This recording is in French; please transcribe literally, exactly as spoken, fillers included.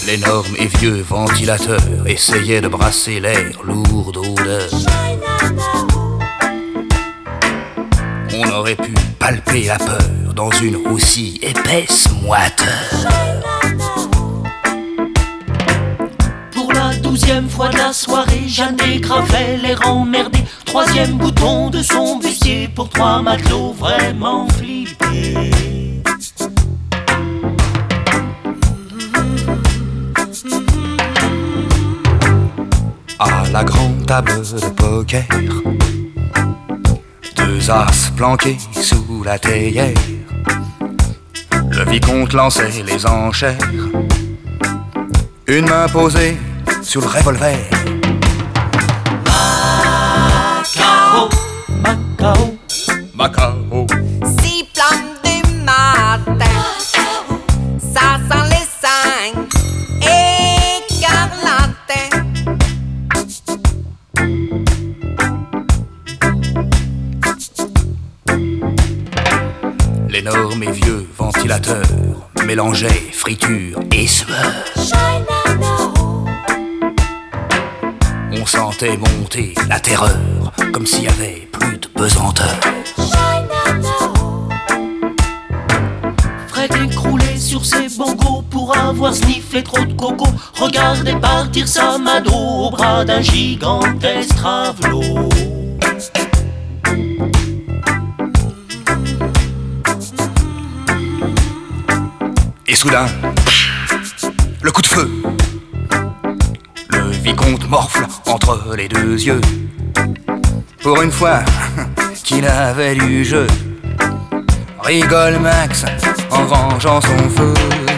L'énorme et vieux ventilateur essayait de brasser l'air lourd d'odeur. On aurait pu palper la peur dans une aussi épaisse moiteur. Pour la douzième fois de la soirée, Jeanne dégrafait l'air emmerdé. Troisième bouton de son bustier pour trois matelots vraiment flippés. À la grande table de poker, deux as planqués sous la théière, le vicomte lançait les enchères, une main posée sur le revolver. Macao, Macao, Macao. Six flammes du matin, ça sent les cinq écarlates. L'énorme et vieux ventilateur mélangeait friture et sueur. On sentait monter la terreur, comme s'il y avait plus de pesanteur. Fred écroulé sur ses bongos pour avoir sniffé trop de coco. Regardez partir sa mado au bras d'un gigantesque travelot. Et soudain, le coup de feu. Le vicomte morfle entre les deux yeux. Pour une fois qu'il avait du jeu, rigole Max en rangeant son feu.